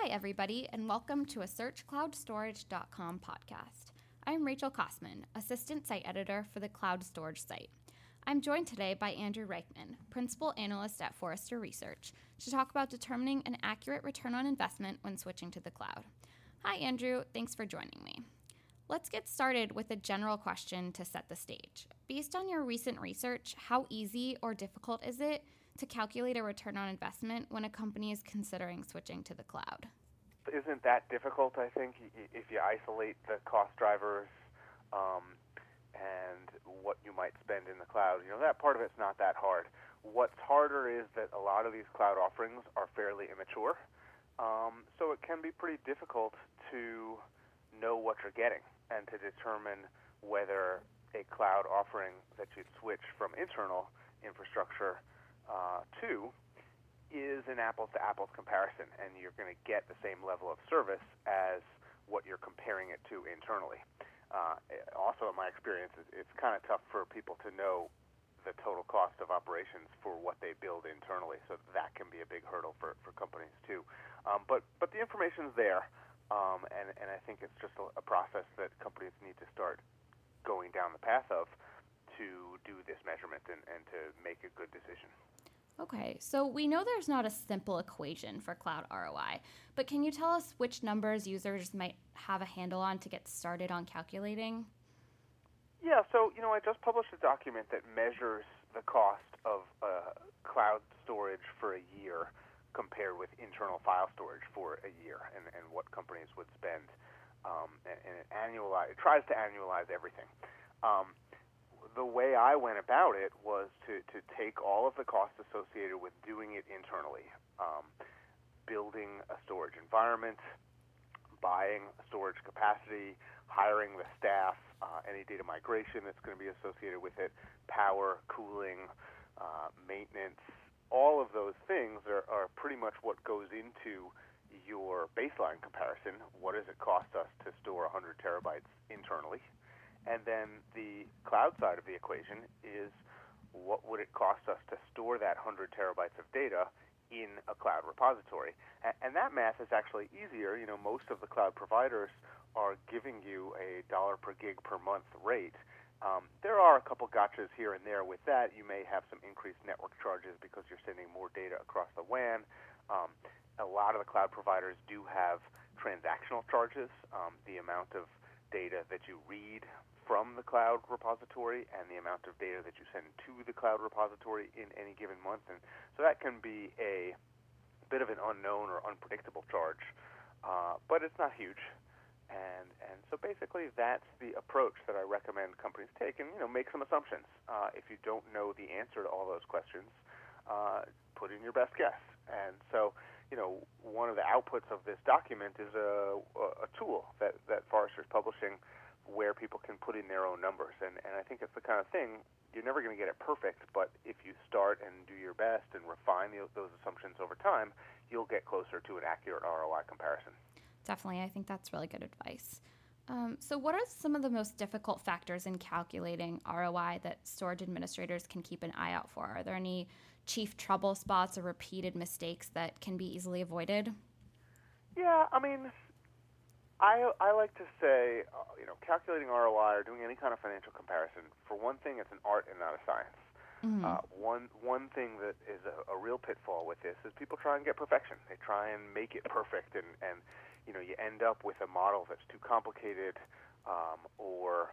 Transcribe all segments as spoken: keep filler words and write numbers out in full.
everybody, and welcome to a search cloud storage dot com podcast. I'm Rachel Kosman, Assistant Site Editor for the Cloud Storage site. I'm joined today by Andrew Reichman, Principal Analyst at Forrester Research, to talk about determining an accurate return on investment when switching to the cloud. Hi, Andrew. Thanks for joining me. Let's get started with a general question to set the stage. Based on your recent research, how easy or difficult is it to calculate a return on investment when a company is considering switching to the cloud? Isn't that difficult, I think, if you isolate the cost drivers um, and what you might spend in the cloud? You know, that part of it's not that hard. What's harder is that a lot of these cloud offerings are fairly immature, um, so it can be pretty difficult to know what you're getting and to determine whether a cloud offering that you'd switch from internal infrastructure uh, to is an apples-to-apples comparison, and you're going to get the same level of service as what you're comparing it to internally. Uh, also, in my experience, it's kind of tough for people to know the total cost of operations for what they build internally, so that can be a big hurdle for, for companies too. Um, but but the information's there, um, and, and I think it's just a, a process that companies need to start going down the path of to do this measurement and, and to make a good decision. Okay, so we know there's not a simple equation for cloud R O I, but can you tell us which numbers users might have a handle on to get started on calculating? Yeah, so, you know, I just published a document that measures the cost of uh, cloud storage for a year compared with internal file storage for a year, and, and what companies would spend. Um, and and it, annualize, it tries to annualize everything. Um, The way I went about it was to, to take all of the costs associated with doing it internally, um, building a storage environment, buying storage capacity, hiring the staff, uh, any data migration that's going to be associated with it, power, cooling, uh, maintenance. All of those things are, are pretty much what goes into your baseline comparison. What does it cost us to store one hundred terabytes internally? And then the cloud side of the equation is what would it cost us to store that one hundred terabytes of data in a cloud repository. And, and that math is actually easier. You know, most of the cloud providers are giving you a dollar per gig per month rate. Um, there are a couple gotchas here and there with that. You may have some increased network charges because you're sending more data across the W A N. Um, a lot of the cloud providers do have transactional charges, um, the amount of data that you read from the cloud repository and the amount of data that you send to the cloud repository in any given month. And so that can be a bit of an unknown or unpredictable charge, uh, but it's not huge. And and so basically that's the approach that I recommend companies take, and, you know, make some assumptions. Uh, if you don't know the answer to all those questions, uh, put in your best guess. And so, you know, one of the outputs of this document is a, a tool that, that Forrester's publishing where people can put in their own numbers. And, and I think it's the kind of thing, you're never going to get it perfect, but if you start and do your best and refine the, those assumptions over time, you'll get closer to an accurate R O I comparison. Definitely, I think that's really good advice. Um, so what are some of the most difficult factors in calculating R O I that storage administrators can keep an eye out for? Are there any chief trouble spots or repeated mistakes that can be easily avoided? Yeah, I mean, I, I like to say, uh, you know, calculating R O I or doing any kind of financial comparison, for one thing, it's an art and not a science. Mm-hmm. Uh, one one thing that is a, a real pitfall with this is people try and get perfection. They try and make it perfect, and, and you know, you end up with a model that's too complicated, um, or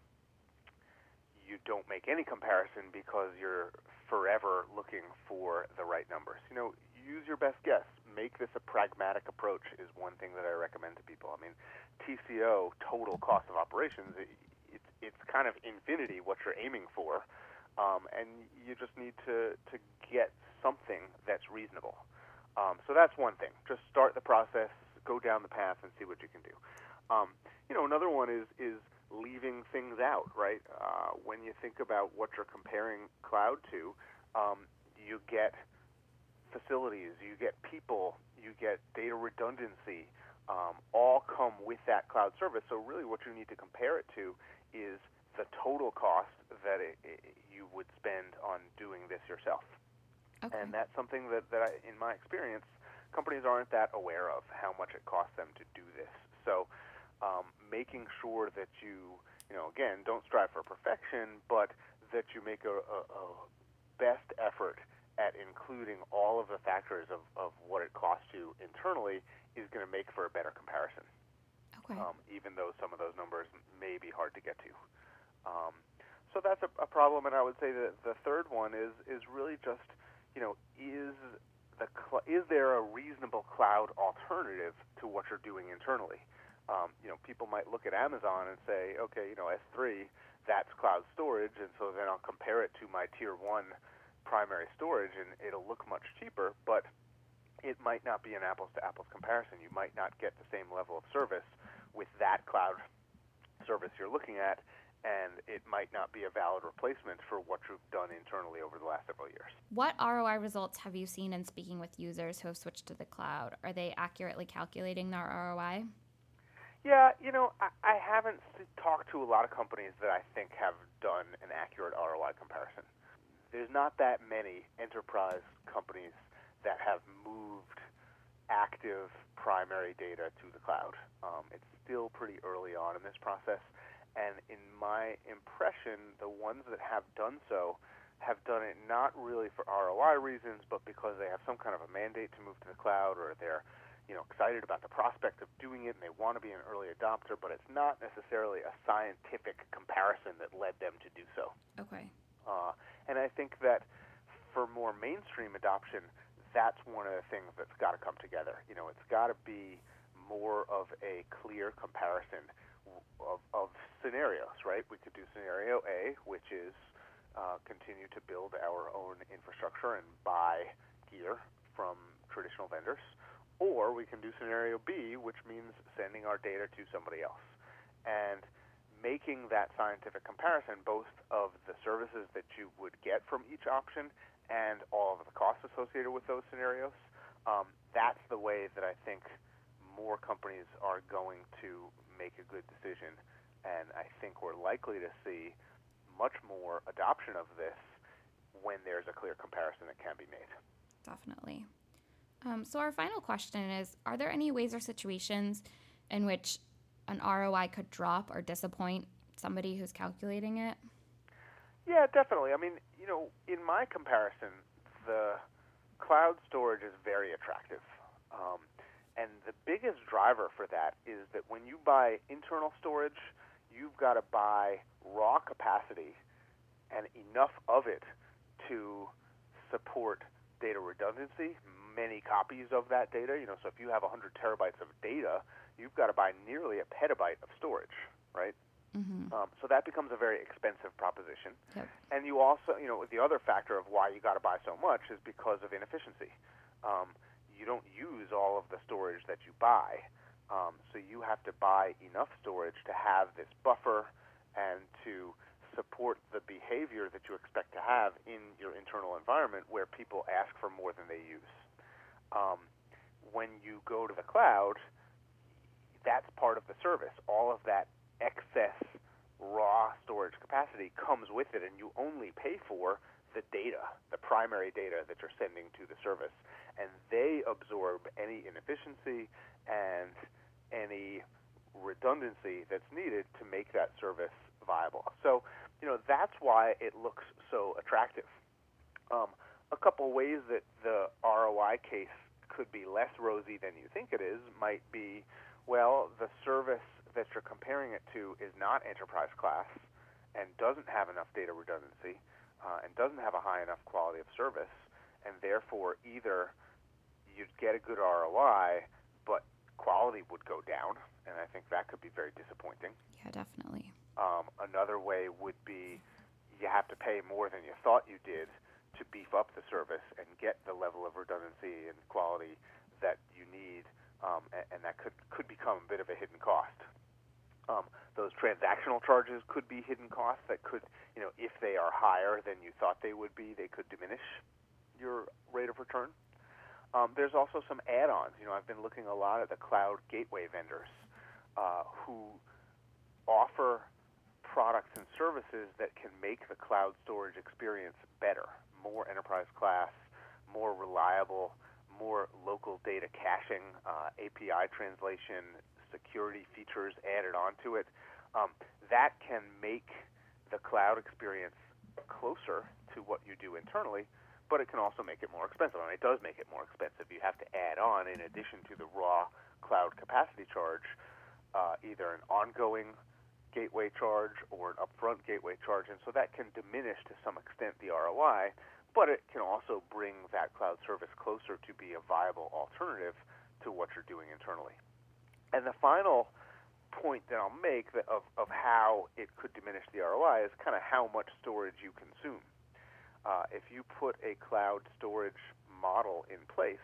you don't make any comparison because you're forever looking for the right numbers. You know, use your best guess. Make this a pragmatic approach is one thing that I recommend to people. I mean, T C O, total cost of operations, it, it's it's kind of infinity what you're aiming for, um, and you just need to, to get something that's reasonable. Um, so that's one thing. Just start the process, go down the path, and see what you can do. Um, you know, another one is is leaving things out, right? Uh, when you think about what you're comparing cloud to, um, you get facilities, you get people, you get data redundancy, um, all come with that cloud service. So really what you need to compare it to is the total cost that it, it, you would spend on doing this yourself. Okay. And that's something that, that I, in my experience, companies aren't that aware of how much it costs them to do this. So um, making sure that you, you know, again, don't strive for perfection, but that you make a, a, a best effort at including all of the factors of, of what it costs you internally is going to make for a better comparison. Okay. Um, even though some of those numbers may be hard to get to. Um, so that's a, a problem, and I would say that the third one is is really just, you know, is the cl- is there a reasonable cloud alternative to what you're doing internally? Um, you know, people might look at Amazon and say, okay, you know, S three, that's cloud storage, and so then I'll compare it to my tier one primary storage, and it'll look much cheaper, but it might not be an apples-to-apples comparison. You might not get the same level of service with that cloud service you're looking at, and it might not be a valid replacement for what you've done internally over the last several years. What R O I results have you seen in speaking with users who have switched to the cloud? Are they accurately calculating their R O I? Yeah, you know, I, I haven't talked to a lot of companies that I think have done an accurate R O I comparison. There's not that many enterprise companies that have moved active primary data to the cloud. Um, it's still pretty early on in this process. And in my impression, the ones that have done so have done it not really for R O I reasons, but because they have some kind of a mandate to move to the cloud, or they're, you know, excited about the prospect of doing it and they want to be an early adopter, but it's not necessarily a scientific comparison that led them to do so. Okay. Uh, and I think that for more mainstream adoption, that's one of the things that's got to come together. You know, it's got to be more of a clear comparison Of, of scenarios, right? We could do scenario A, which is uh, continue to build our own infrastructure and buy gear from traditional vendors, or we can do scenario B, which means sending our data to somebody else. And making that scientific comparison, both of the services that you would get from each option and all of the costs associated with those scenarios, um, that's the way that I think more companies are going to make a good decision, and I think we're likely to see much more adoption of this when there's a clear comparison that can be made. Definitely. Um, so our final question is, are there any ways or situations in which an R O I could drop or disappoint somebody who's calculating it? Yeah, definitely. I mean, you know, in my comparison, the cloud storage is very attractive. Um, And the biggest driver for that is that when you buy internal storage, you've got to buy raw capacity and enough of it to support data redundancy, many copies of that data. You know, so if you have one hundred terabytes of data, you've got to buy nearly a petabyte of storage, right? Mm-hmm. Um, so that becomes a very expensive proposition. Yep. And you also, you know, the other factor of why you got to buy so much is because of inefficiency. Um, you don't use all of the storage that you buy, um, so you have to buy enough storage to have this buffer and to support the behavior that you expect to have in your internal environment where people ask for more than they use. Um, when you go to the cloud, that's part of the service. All of that excess raw storage capacity comes with it, and you only pay for the data, the primary data that you're sending to the service. And they absorb any inefficiency and any redundancy that's needed to make that service viable. So, you know, that's why it looks so attractive. Um, a couple ways that the R O I case could be less rosy than you think it is might be, well, the service that you're comparing it to is not enterprise class and doesn't have enough data redundancy uh, and doesn't have a high enough quality of service, and therefore either you'd get a good R O I, but quality would go down, and I think that could be very disappointing. Yeah, definitely. Um, another way would be you have to pay more than you thought you did to beef up the service and get the level of redundancy and quality that you need, um, and, and that could, could become a bit of a hidden cost. Um, those transactional charges could be hidden costs that could, you know, if they are higher than you thought they would be, they could diminish your rate of return. Um, there's also some add-ons. You know, I've been looking a lot at the cloud gateway vendors uh, who offer products and services that can make the cloud storage experience better, more enterprise class, more reliable, more local data caching, uh, A P I translation, security features added onto it. Um, that can make the cloud experience closer to what you do internally, but it can also make it more expensive. And it does make it more expensive. You have to add on, in addition to the raw cloud capacity charge, uh, either an ongoing gateway charge or an upfront gateway charge, and so that can diminish to some extent the R O I, but it can also bring that cloud service closer to be a viable alternative to what you're doing internally. And the final point that I'll make that of, of how it could diminish the R O I is kind of how much storage you consume. Uh, if you put a cloud storage model in place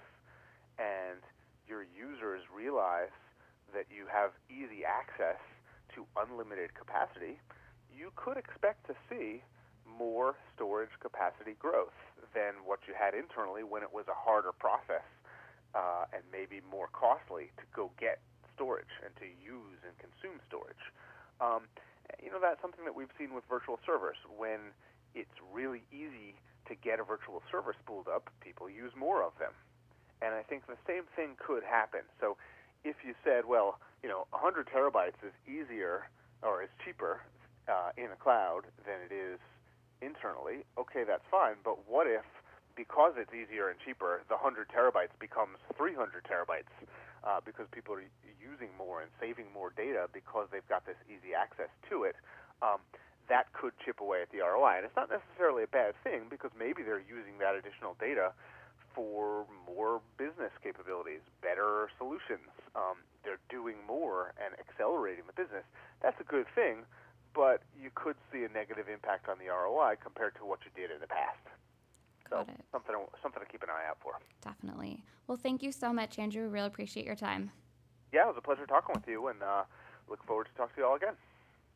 and your users realize that you have easy access to unlimited capacity, you could expect to see more storage capacity growth than what you had internally when it was a harder process uh, and maybe more costly to go get storage and to use and consume storage. Um, you know, that's something that we've seen with virtual servers. When it's really easy to get a virtual server spooled up, people use more of them. And I think the same thing could happen. So if you said, well, you know, one hundred terabytes is easier or is cheaper uh, in a cloud than it is internally, okay, that's fine. But what if, because it's easier and cheaper, the one hundred terabytes becomes three hundred terabytes uh, because people are using more and saving more data because they've got this easy access to it? Um, that could chip away at the R O I. And it's not necessarily a bad thing, because maybe they're using that additional data for more business capabilities, better solutions. Um, they're doing more and accelerating the business. That's a good thing, but you could see a negative impact on the R O I compared to what you did in the past. Got so it. Something, something to keep an eye out for. Definitely. Well, thank you so much, Andrew. Really appreciate your time. Yeah, it was a pleasure talking with you, and uh, look forward to talking to you all again.